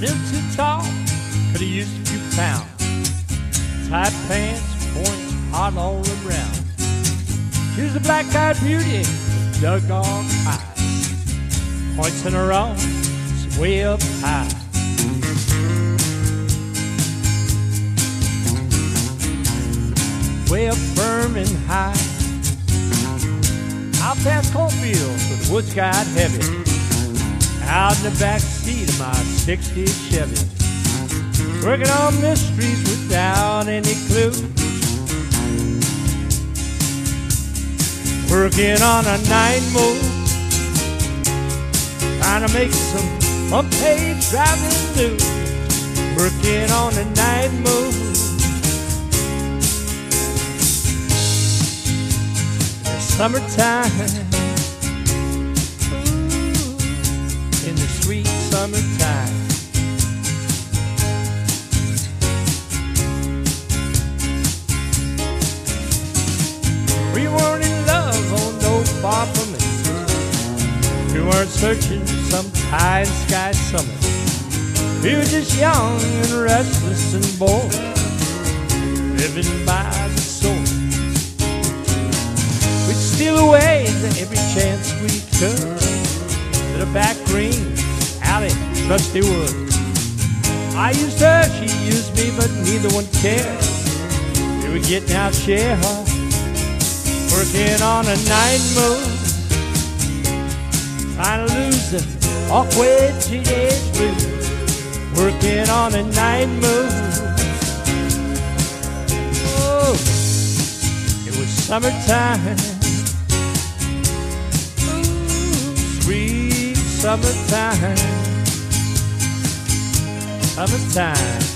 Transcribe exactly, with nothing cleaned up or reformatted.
Still too tall, could have used a few pounds. Tight pants, points hot all around. She was a black-eyed beauty with dug-off eyes. Points in her own, it's way up high. Way up firm and high. Out past cornfields where the woods got heavy. Out in the back seat of my sixties Chevy. Working on mysteries without any clue. Working on a night move. Trying to make some front page driving news. Working on a night move. Summertime, ooh, in the sweet summertime. We weren't in love, oh no, far from it. We weren't searching some high and sky summit. We were just young and restless and bored, living by the sword. We'd steal away to every chance we could, to the back green, alley, trusty wood. I used her, she used me, but neither one cared. We were getting our share, working on a night move, trying to lose the awkward teenage blues. Working on a night move. Oh, it was summertime. Sweet summertime, summertime.